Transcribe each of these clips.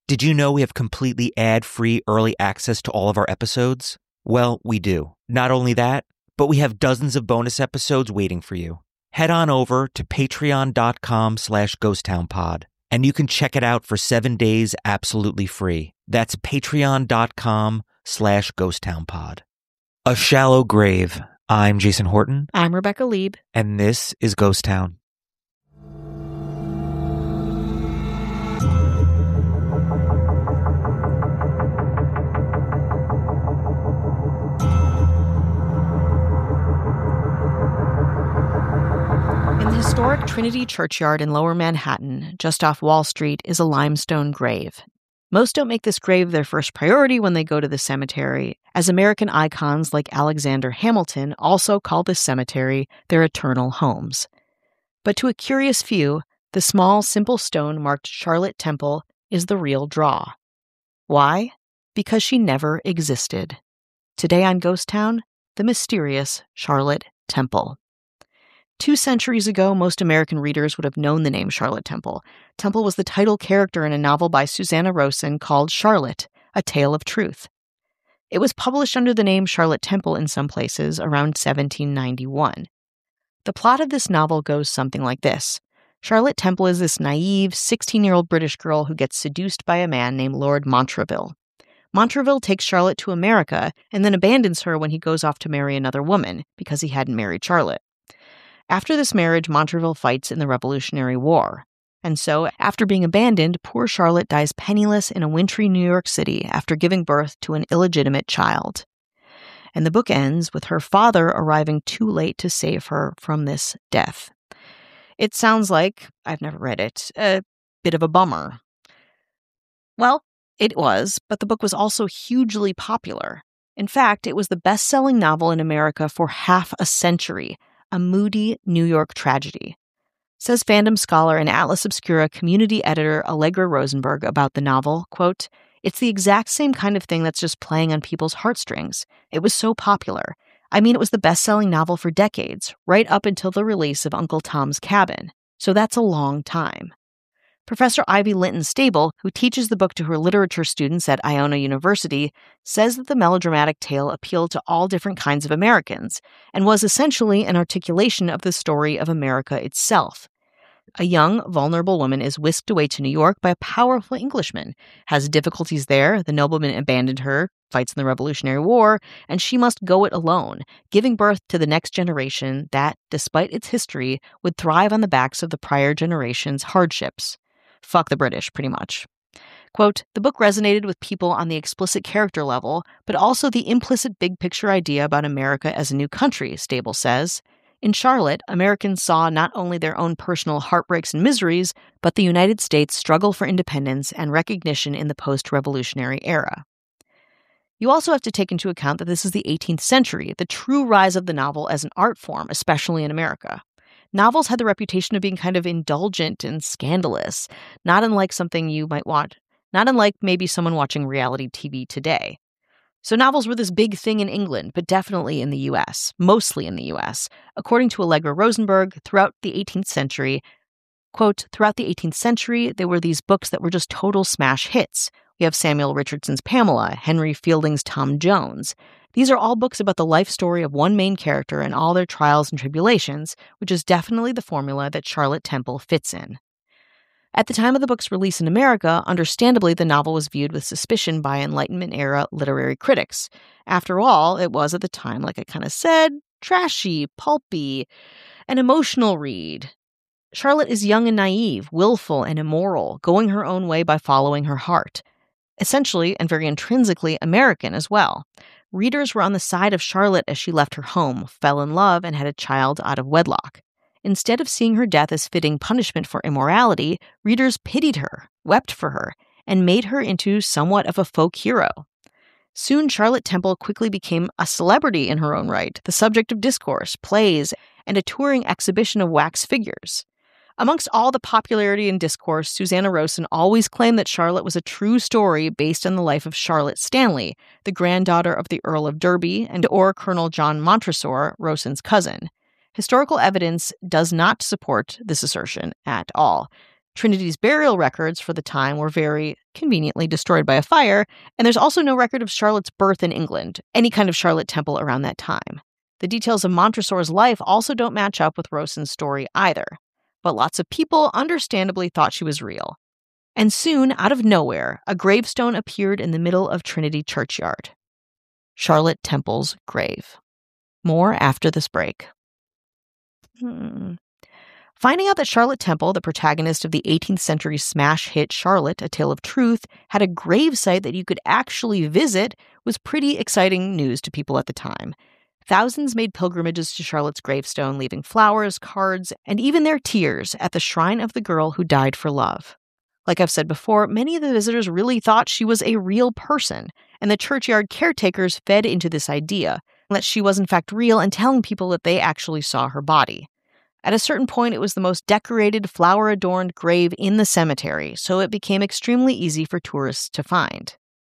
Did you know we have completely ad-free early access to all of our episodes? Well, we do. Not only that, but we have dozens of bonus episodes waiting for you. Head on over to patreon.com/ghosttownpod, and you can check it out for 7 days absolutely free. That's patreon.com/ghosttownpod. A Shallow Grave. I'm Jason Horton. I'm Rebecca Lieb. And this is Ghost Town. In the historic Trinity Churchyard in Lower Manhattan, just off Wall Street, is a limestone grave. Most don't make this grave their first priority when they go to the cemetery, as American icons like Alexander Hamilton also call this cemetery their eternal homes. But to a curious few, the small, simple stone marked Charlotte Temple is the real draw. Why? Because she never existed. Today on Ghost Town, the mysterious Charlotte Temple. 2 centuries ago, most American readers would have known the name Charlotte Temple. Temple was the title character in a novel by Susanna Rosen called Charlotte, A Tale of Truth. It was published under the name Charlotte Temple in some places around 1791. The plot of this novel goes something like this. Charlotte Temple is this naive, 16-year-old British girl who gets seduced by a man named Lord Montraville. Montraville takes Charlotte to America and then abandons her when he goes off to marry another woman because he hadn't married Charlotte. After this marriage, Montraville fights in the Revolutionary War. And so, after being abandoned, poor Charlotte dies penniless in a wintry New York City after giving birth to an illegitimate child. And the book ends with her father arriving too late to save her from this death. It sounds like, I've never read it, a bit of a bummer. Well, it was, but the book was also hugely popular. In fact, it was the best-selling novel in America for half a century, a moody New York tragedy. Says fandom scholar and Atlas Obscura community editor Allegra Rosenberg about the novel, quote, "It's the exact same kind of thing that's just playing on people's heartstrings. It was so popular. I mean, it was the best-selling novel for decades, right up until the release of Uncle Tom's Cabin. So that's a long time." Professor Ivy Linton Stable, who teaches the book to her literature students at Iona University, says that the melodramatic tale appealed to all different kinds of Americans and was essentially an articulation of the story of America itself. A young, vulnerable woman is whisked away to New York by a powerful Englishman, has difficulties there, the nobleman abandoned her, fights in the Revolutionary War, and she must go it alone, giving birth to the next generation that, despite its history, would thrive on the backs of the prior generation's hardships. Fuck the British, pretty much. Quote, "The book resonated with people on the explicit character level, but also the implicit big picture idea about America as a new country," Stable says. In Charlotte, Americans saw not only their own personal heartbreaks and miseries, but the United States' struggle for independence and recognition in the post-revolutionary era. You also have to take into account that this is the 18th century, the true rise of the novel as an art form, especially in America. Novels had the reputation of being kind of indulgent and scandalous, not unlike something you might want, not unlike maybe someone watching reality TV today. So novels were this big thing in England, but definitely in the US, mostly in the US. According to Allegra Rosenberg, throughout the 18th century, quote, "Throughout the 18th century, there were these books that were just total smash hits. We have Samuel Richardson's Pamela, Henry Fielding's Tom Jones. These are all books about the life story of one main character and all their trials and tribulations, which is definitely the formula that Charlotte Temple fits in." At the time of the book's release in America, understandably, the novel was viewed with suspicion by Enlightenment-era literary critics. After all, it was at the time, like I kind of said, trashy, pulpy, an emotional read. Charlotte is young and naive, willful and immoral, going her own way by following her heart. Essentially, and very intrinsically, American as well. Readers were on the side of Charlotte as she left her home, fell in love, and had a child out of wedlock. Instead of seeing her death as fitting punishment for immorality, readers pitied her, wept for her, and made her into somewhat of a folk hero. Soon, Charlotte Temple quickly became a celebrity in her own right, the subject of discourse, plays, and a touring exhibition of wax figures. Amongst all the popularity and discourse, Susanna Rosen always claimed that Charlotte was a true story based on the life of Charlotte Stanley, the granddaughter of the Earl of Derby and/or Colonel John Montresor, Rosen's cousin. Historical evidence does not support this assertion at all. Trinity's burial records for the time were very conveniently destroyed by a fire, and there's also no record of Charlotte's birth in England, any kind of Charlotte Temple around that time. The details of Montresor's life also don't match up with Rowson's story either, but lots of people understandably thought she was real. And soon, out of nowhere, a gravestone appeared in the middle of Trinity Churchyard. Charlotte Temple's grave. More after this break. Finding out that Charlotte Temple, the protagonist of the 18th century smash hit Charlotte, A Tale of Truth, had a gravesite that you could actually visit was pretty exciting news to people at the time. Thousands made pilgrimages to Charlotte's gravestone, leaving flowers, cards, and even their tears at the shrine of the girl who died for love. Like I've said before, many of the visitors really thought she was a real person, and the churchyard caretakers fed into this idea that she was in fact real and telling people that they actually saw her body. At a certain point, it was the most decorated, flower-adorned grave in the cemetery, so it became extremely easy for tourists to find.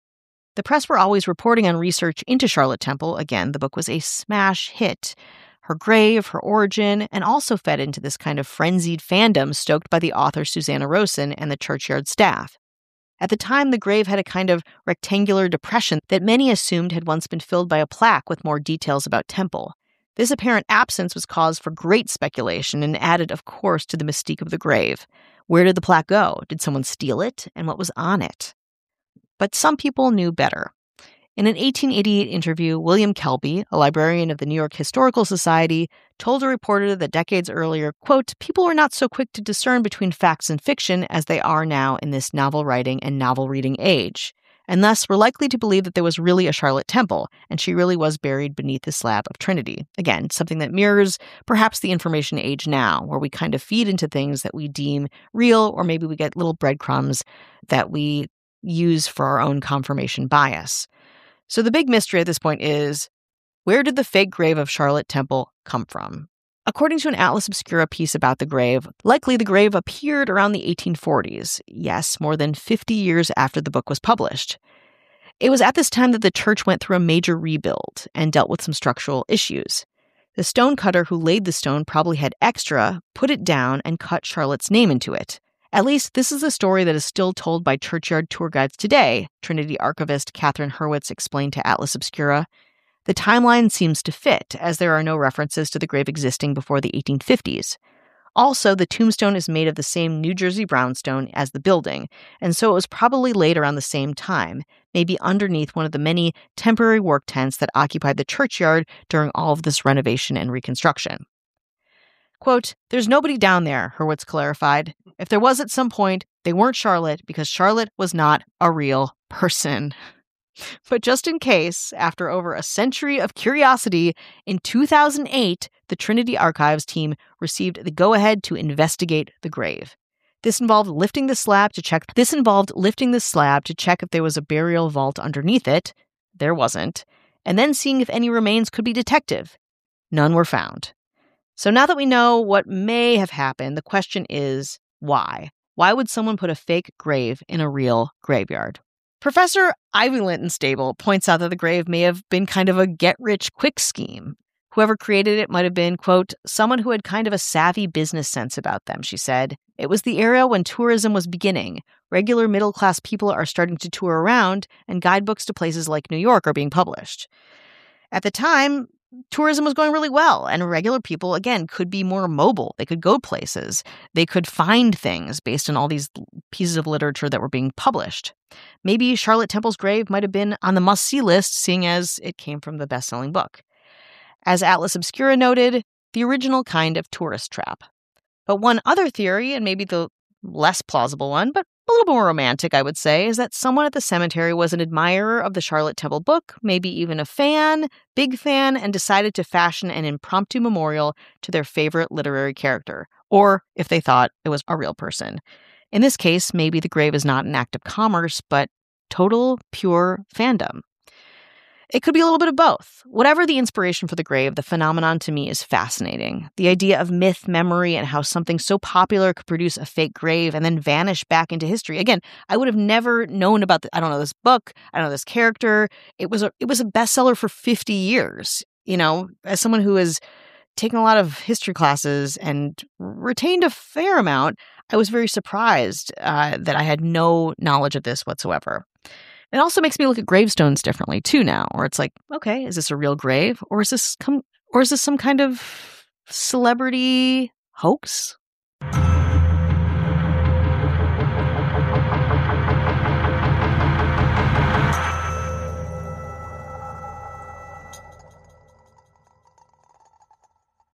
The press were always reporting on research into Charlotte Temple. Again, the book was a smash hit. Her grave, her origin, and also fed into this kind of frenzied fandom stoked by the author Susanna Rowson and the churchyard staff. At the time, the grave had a kind of rectangular depression that many assumed had once been filled by a plaque with more details about Temple. This apparent absence was cause for great speculation and added, of course, to the mystique of the grave. Where did the plaque go? Did someone steal it? And what was on it? But some people knew better. In an 1888 interview, William Kelby, a librarian of the New York Historical Society, told a reporter that decades earlier, quote, people were not so quick to discern between facts and fiction as they are now in this novel writing and novel reading age, and thus were likely to believe that there was really a Charlotte Temple, and she really was buried beneath the slab of Trinity. Again, something that mirrors perhaps the information age now, where we kind of feed into things that we deem real, or maybe we get little breadcrumbs that we use for our own confirmation bias. So the big mystery at this point is, where did the fake grave of Charlotte Temple come from? According to an Atlas Obscura piece about the grave, likely the grave appeared around the 1840s. Yes, more than 50 years after the book was published. It was at this time that the church went through a major rebuild and dealt with some structural issues. The stonecutter who laid the stone probably had extra, put it down, and cut Charlotte's name into it. At least this is a story that is still told by churchyard tour guides today, Trinity archivist Catherine Hurwitz explained to Atlas Obscura. The timeline seems to fit, as there are no references to the grave existing before the 1850s. Also, the tombstone is made of the same New Jersey brownstone as the building, and so it was probably laid around the same time, maybe underneath one of the many temporary work tents that occupied the churchyard during all of this renovation and reconstruction. Quote, there's nobody down there, Hurwitz clarified. If there was at some point, they weren't Charlotte because Charlotte was not a real person. But just in case, after over a century of curiosity, in 2008, the Trinity Archives team received the go-ahead to investigate the grave. This involved lifting the slab to check if there was a burial vault underneath it. There wasn't. And then seeing if any remains could be detected. None were found. So now that we know what may have happened, the question is, why? Why would someone put a fake grave in a real graveyard? Professor Ivy Linton Stable points out that the grave may have been kind of a get-rich-quick scheme. Whoever created it might have been, quote, someone who had kind of a savvy business sense about them, she said. It was the era when tourism was beginning. Regular middle-class people are starting to tour around, and guidebooks to places like New York are being published. At the time, tourism was going really well, and regular people, again, could be more mobile. They could go places. They could find things based on all these pieces of literature that were being published. Maybe Charlotte Temple's grave might have been on the must-see list, seeing as it came from the best-selling book. As Atlas Obscura noted, the original kind of tourist trap. But one other theory, and maybe the less plausible one, but a little more romantic, I would say, is that someone at the cemetery was an admirer of the Charlotte Temple book, maybe even a fan, big fan, and decided to fashion an impromptu memorial to their favorite literary character, or if they thought it was a real person. In this case, maybe the grave is not an act of commerce, but total, pure fandom. It could be a little bit of both. Whatever the inspiration for the grave, the phenomenon to me is fascinating. The idea of myth, memory, and how something so popular could produce a fake grave and then vanish back into history. Again, I would have never known about I don't know this book, I don't know this character. It was a bestseller for 50 years. You know, as someone who has taken a lot of history classes and retained a fair amount, I was very surprised that I had no knowledge of this whatsoever. It also makes me look at gravestones differently too now, where it's like, okay, is this a real grave, or is this some kind of celebrity hoax?